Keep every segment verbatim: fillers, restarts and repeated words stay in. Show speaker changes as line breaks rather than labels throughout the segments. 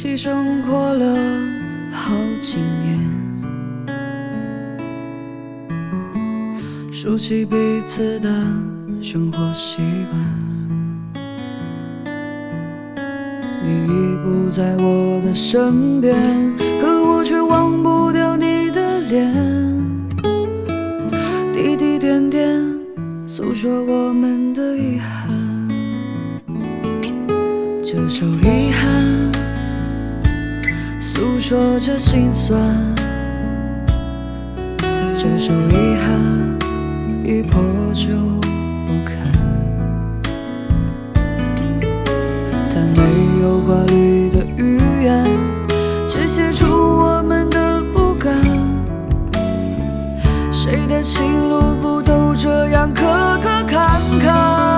起生活了好几年，熟悉彼此的生活习惯。你已不在我的身边，可我却忘不掉你的脸，滴滴点点诉说我们的遗憾。这首遗憾诉说着心酸，这首遗憾已破旧不堪，但没有华丽的语言，却写出我们的不甘。谁的情路不都这样磕磕坎坎？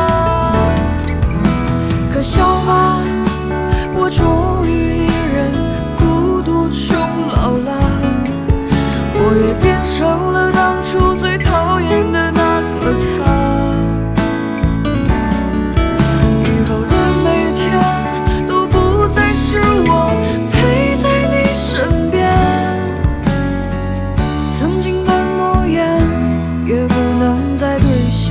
可笑吧，我终于一人孤独终老了，我也变成了当初最讨厌的那个他。以后的每天都不再是我陪在你身边，曾经的诺言也不能再兑现。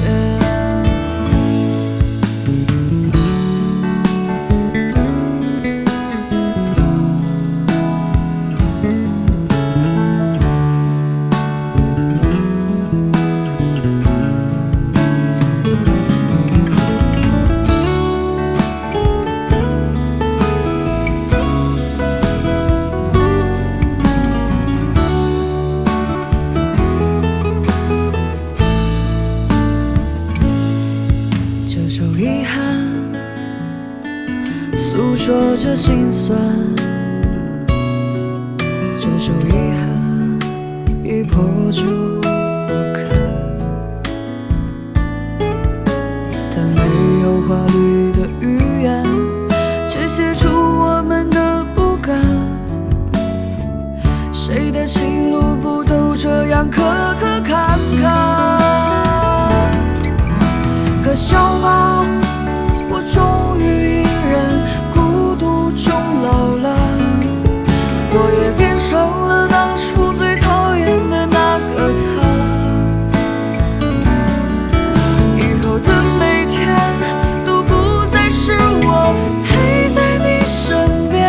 这首遗憾诉说着心酸，这首遗憾已破旧不堪，但没有华丽的语言，却写出我们的不甘。谁的情路不都这样磕磕坎坎？可笑吧，我终于一人孤独终老了，我也变成了当初最讨厌的那个他。以后的每天都不再是我陪在你身边，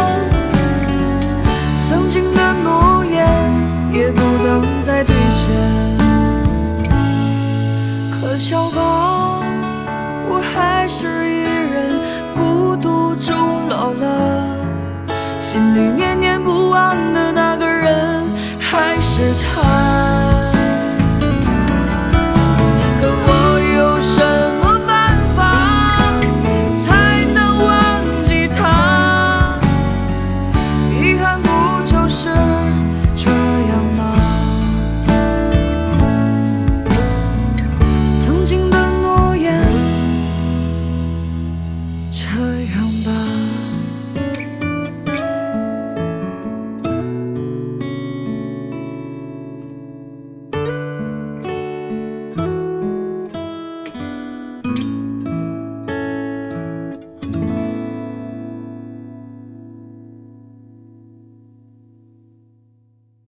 曾经的诺言也不能再兑现。可笑吧，我还是一人孤独终老了，心里念念不忘的那个人还是他。